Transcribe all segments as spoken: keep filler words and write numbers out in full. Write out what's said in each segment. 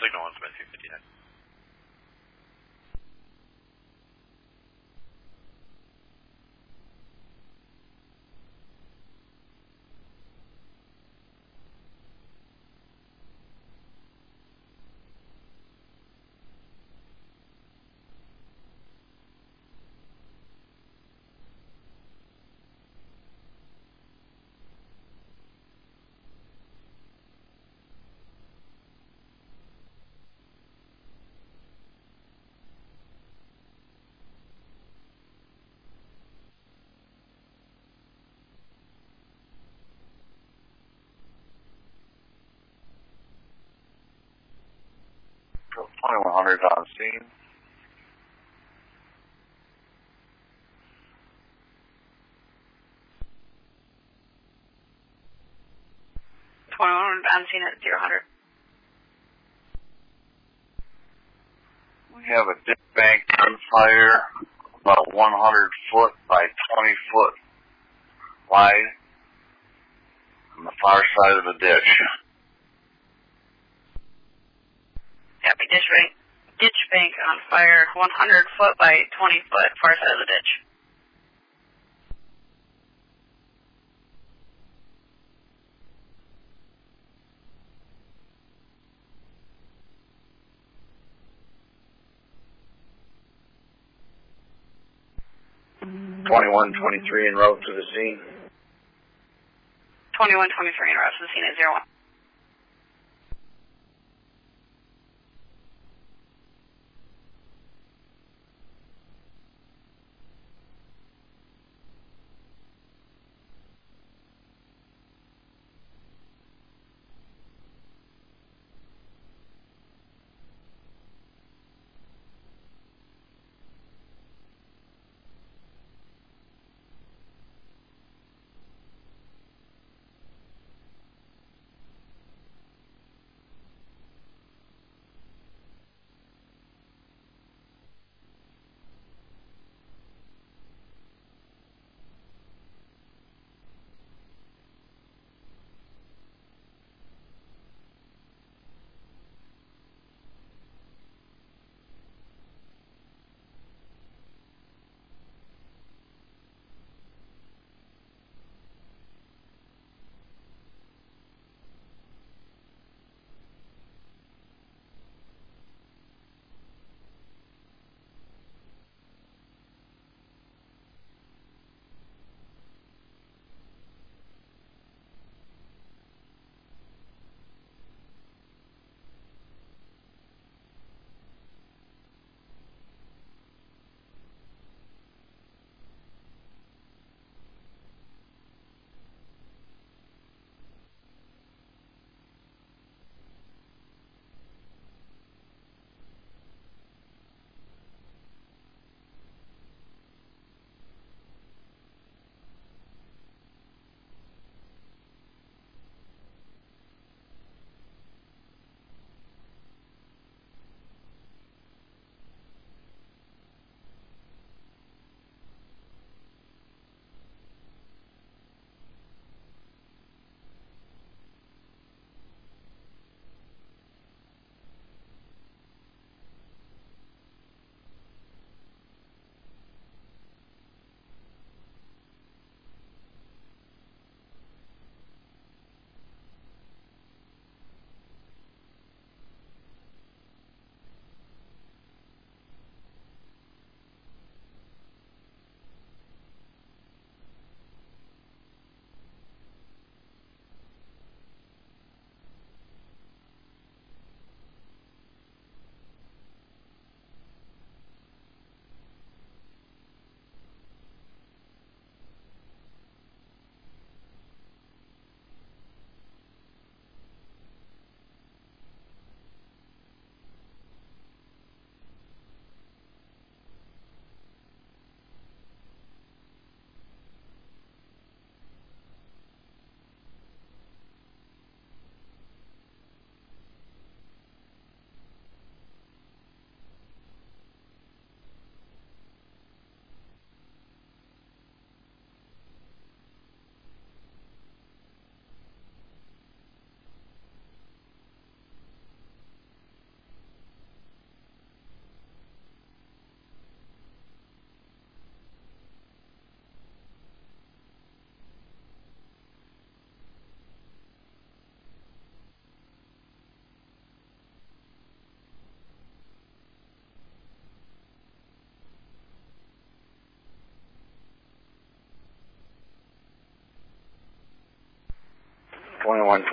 signal on Smith two fifty-nine. twenty-one hundred on scene. twenty-one hundred on scene at zero hundred. We have a ditch bank on fire, about one hundred foot by twenty foot wide on the far side of the ditch. Copy, ditch bank. Ditch bank on fire, one hundred foot by twenty foot, far side of the ditch. twenty-one twenty-three en route to the scene. twenty-one twenty-three en route to the scene at zero one.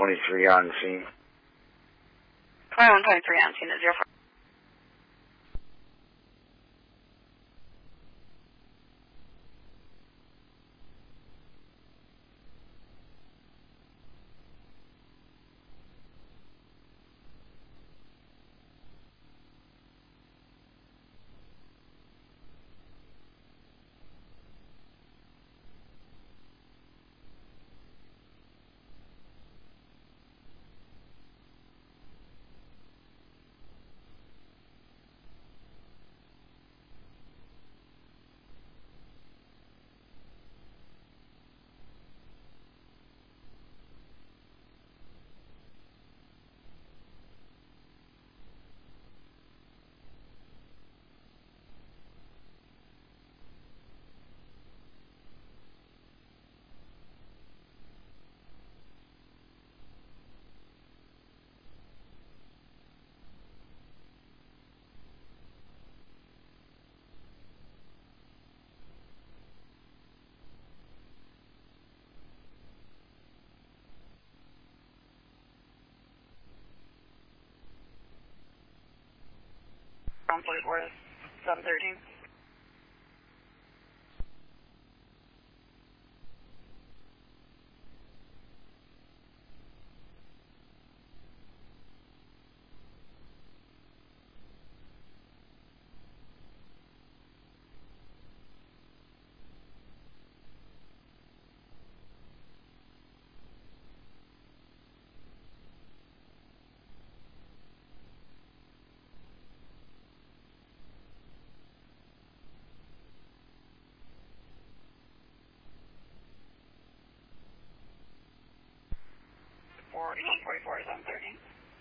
twenty-three on scene. twenty-one twenty-three on scene at zero four. forty-four is seven thirteen. forty-one forty-four is seven thirteen.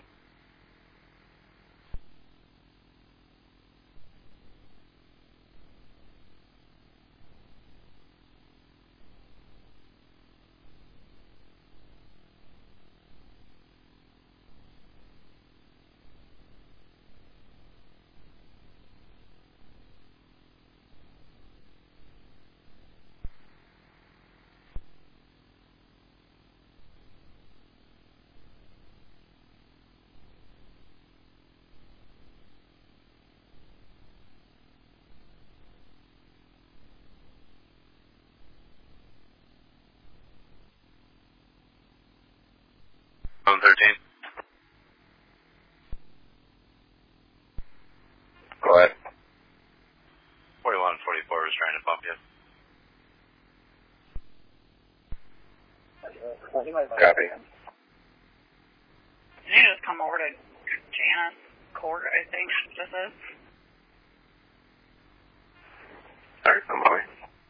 seven thirteen. Go ahead. forty-one forty-four is trying to bump you. Copy. Did you just come over to Janice Court, I think this is? Alright, I'm on my way.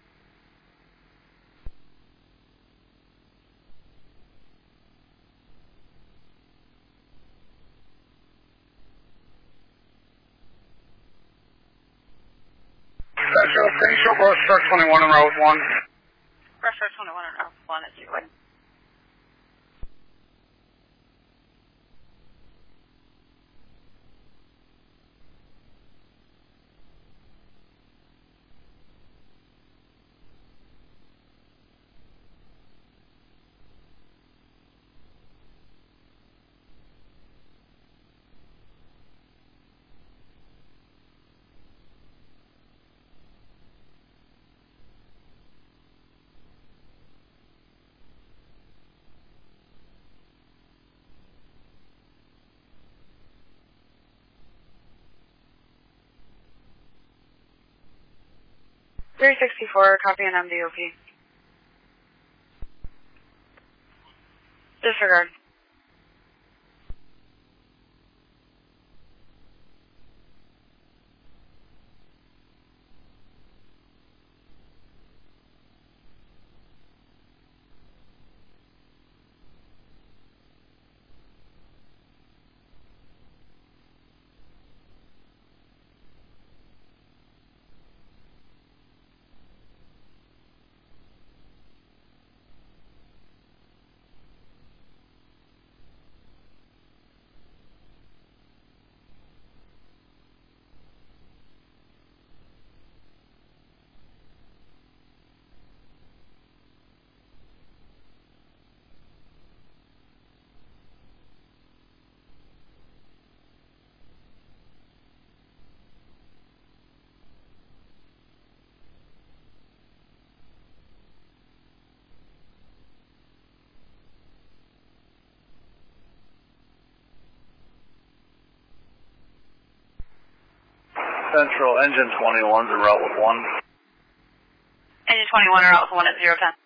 Central Station, Rush Truck twenty-one on Route one. Rush Truck twenty-one on Route one at zero. three sixty-four, copy an M D O P. Disregard. Central, engine twenty-one's en route with one. Engine twenty-one are out with one at zero ten.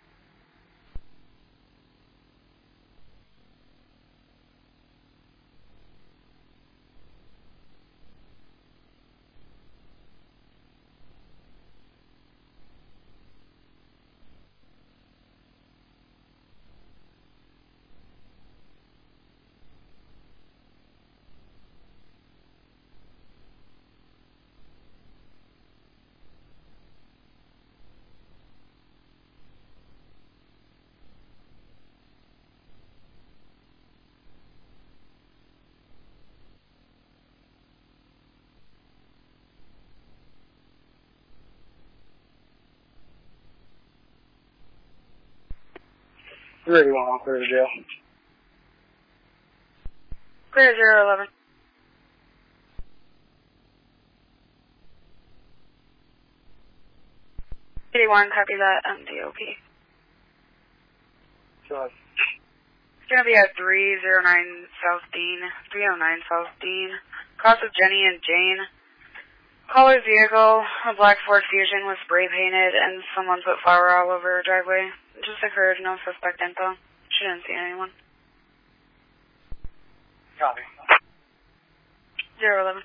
three eighty-one, clear to jail. Clear zero eleven. eighty-one, copy that, M D O P. Sure. It's going to be at three oh nine South Dean, three oh nine South Dean. Cross of Jenny and Jane. Caller's vehicle, a black Ford Fusion was spray painted and someone put flour all over her driveway. It just occurred, no suspect info. She didn't see anyone. Copy. zero eleven.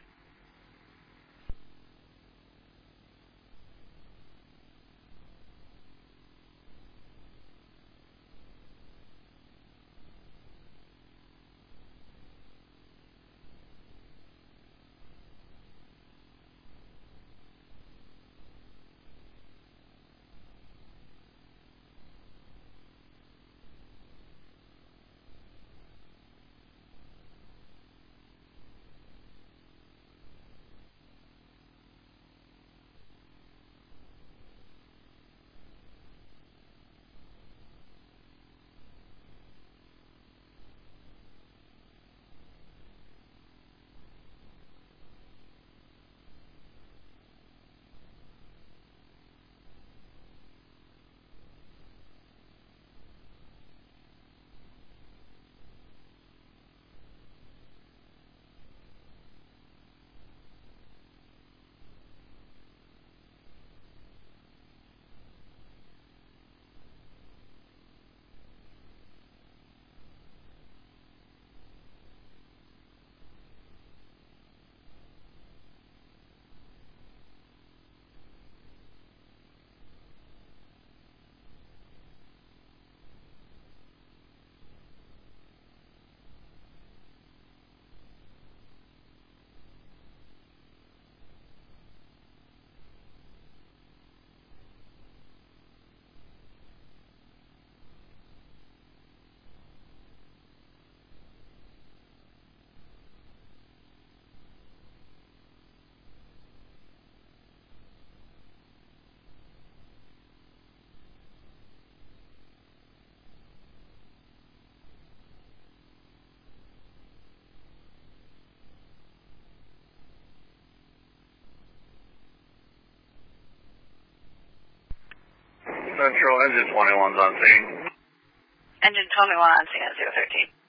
Central, engine twenty-one's on scene. Engine twenty-one on scene at zero thirteen.